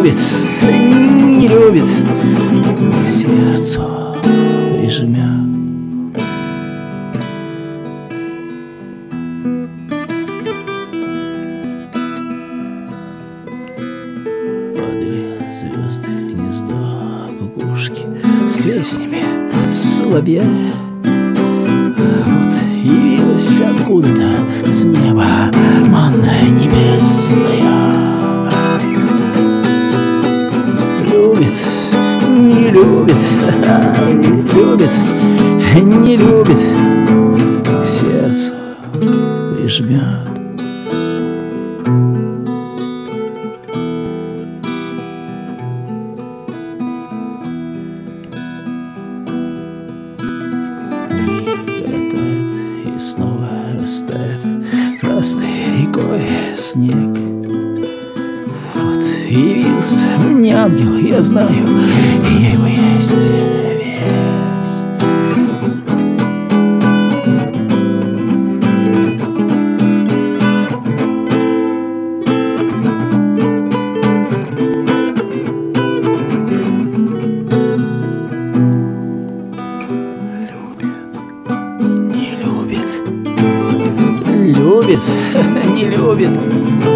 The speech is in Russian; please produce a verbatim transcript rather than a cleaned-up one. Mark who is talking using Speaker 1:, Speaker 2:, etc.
Speaker 1: любит, не любит, к сердцу прижмет. Падали звезды в гнездо кукушки с песнями соловья. Вот явилась откуда-то с неба манна небесная. Любит, не любит, не любит, не любит, к сердцу прижмет. И снова растает красной рекой снег. Вот явился мне ангел, я знаю, и я его есть весь. Любит, не любит,